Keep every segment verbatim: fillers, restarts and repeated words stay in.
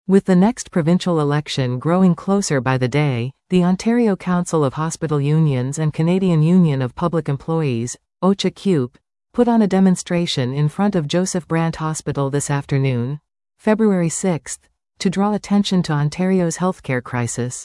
With the next provincial election growing closer by the day, the Ontario Council of Hospital Unions and Canadian Union of Public Employees, O C H A C U P, put on a demonstration in front of Joseph Brant Hospital this afternoon, February sixth, to draw attention to Ontario's healthcare crisis.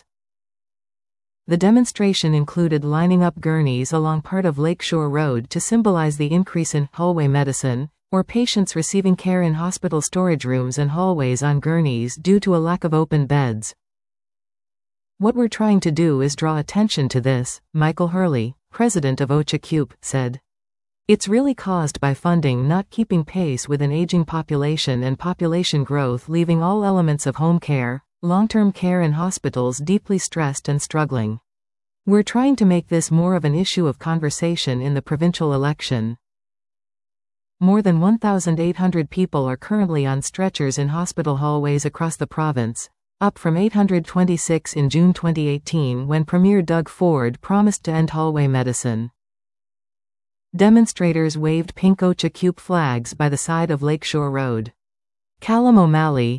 The demonstration included lining up gurneys along part of Lakeshore Road to symbolize the increase in hallway medicine, or patients receiving care in hospital storage rooms and hallways on gurneys due to a lack of open beds. "What we're trying to do is draw attention to this," Michael Hurley, president of O C H A C U P, said. "It's really caused by funding not keeping pace with an aging population and population growth, leaving all elements of home care, long-term care and hospitals deeply stressed and struggling. We're trying to make this more of an issue of conversation in the provincial election." More than one thousand eight hundred people are currently on stretchers in hospital hallways across the province, up from eight hundred twenty-six in June twenty eighteen when Premier Doug Ford promised to end hallway medicine. Demonstrators waved pink O C H A C U P flags by the side of Lakeshore Road. Callum O'Malley.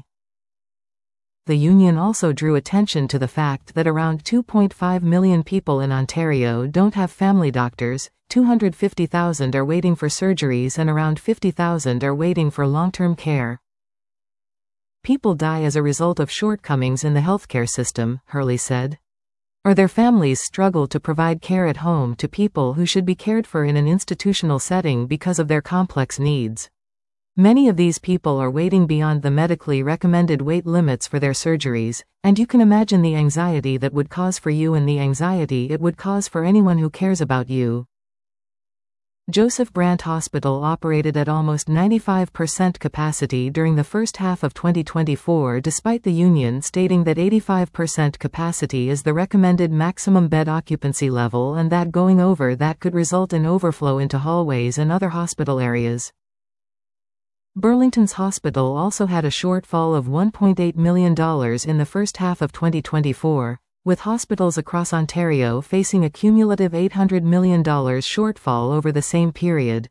The union also drew attention to the fact that around two point five million people in Ontario don't have family doctors, two hundred fifty thousand are waiting for surgeries and around fifty thousand are waiting for long-term care. "People die as a result of shortcomings in the healthcare system," Hurley said. "Or their families struggle to provide care at home to people who should be cared for in an institutional setting because of their complex needs. Many of these people are waiting beyond the medically recommended wait limits for their surgeries, and you can imagine the anxiety that would cause for you and the anxiety it would cause for anyone who cares about you." Joseph Brant Hospital operated at almost ninety-five percent capacity during the first half of twenty twenty-four, despite the union stating that eighty-five percent capacity is the recommended maximum bed occupancy level and that going over that could result in overflow into hallways and other hospital areas. Burlington's hospital also had a shortfall of one point eight million dollars in the first half of twenty twenty-four, with hospitals across Ontario facing a cumulative eight hundred million dollars shortfall over the same period.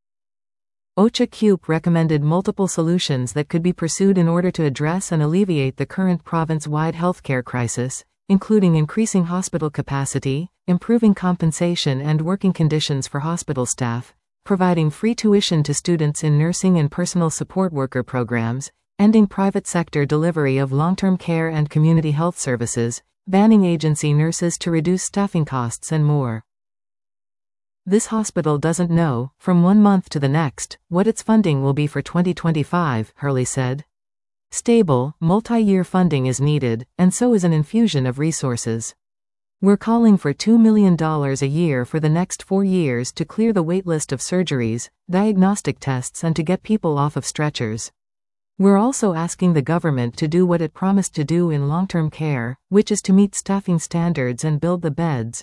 O C H A C U P recommended multiple solutions that could be pursued in order to address and alleviate the current province-wide healthcare crisis, including increasing hospital capacity, improving compensation and working conditions for hospital staff, providing free tuition to students in nursing and personal support worker programs, ending private sector delivery of long-term care and community health services, banning agency nurses to reduce staffing costs and more. "This hospital doesn't know, from one month to the next, what its funding will be for twenty twenty-five, Hurley said. "Stable, multi-year funding is needed, and so is an infusion of resources. We're calling for two million dollars a year for the next four years to clear the waitlist of surgeries, diagnostic tests and to get people off of stretchers. We're also asking the government to do what it promised to do in long-term care, which is to meet staffing standards and build the beds."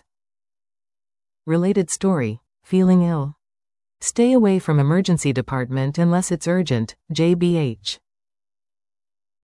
Related story. Feeling ill? Stay away from emergency department unless it's urgent, J B H.